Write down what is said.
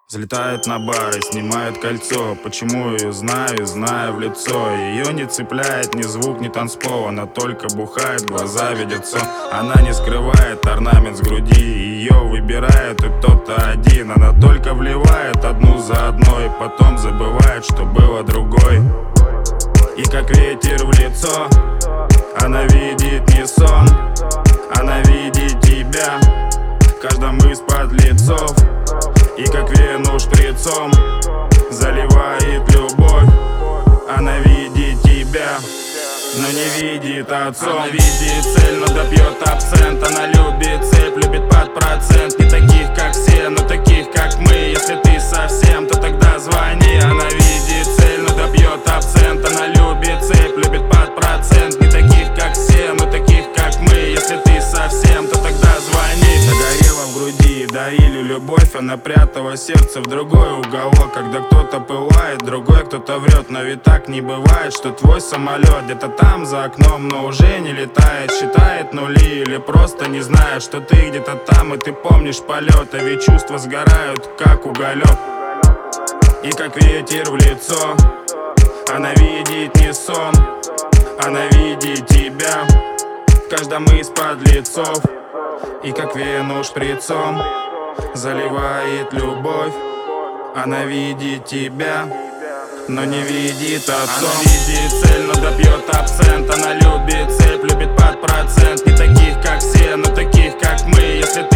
Взлетает на бар и снимает кольцо. Почему ее знаю, знаю в лицо. Ее не цепляет ни звук, ни танцпол. Она только бухает, глаза видят сон. Она не скрывает орнамент с груди. Ее выбирает и кто-то один. Она только вливает одну за одной, и потом забывает, что было другой. И как ветер в лицо, она видит не сон. Она видит тебя в каждом из подлецов. И как вену шприцом заливает любовь. Она видит тебя, но не видит отцом. Она видит цель, но допьет абсент. Она любит цепь, любит под процент. Не таких, как все, но таких, как мы. Если ты совсем, то тогда звони. Она видит цель, но допьет абсент. Она любит цепь, любит под процент. Не таких, как все, но таких, как мы. Если ты совсем, то тогда звони. Загорела в груди, дарили любовь. Она прятала сердце в другой уголок. Когда кто-то пылает, другой кто-то врет. Но ведь так не бывает, что твой самолет где-то там за окном, но уже не летает. Считает нули или просто не знает, что ты где-то там, и ты помнишь полет. А ведь чувства сгорают, как уголек. И как ветер в лицо, она видит не сон. Она видит тебя в каждом из подлецов. И как вену шприцом заливает любовь. Она видит тебя, но не видит отцом. Она видит цель, но допьет абсент. Она любит цепь, любит под процент. Не таких, как все, но таких, как мы. Если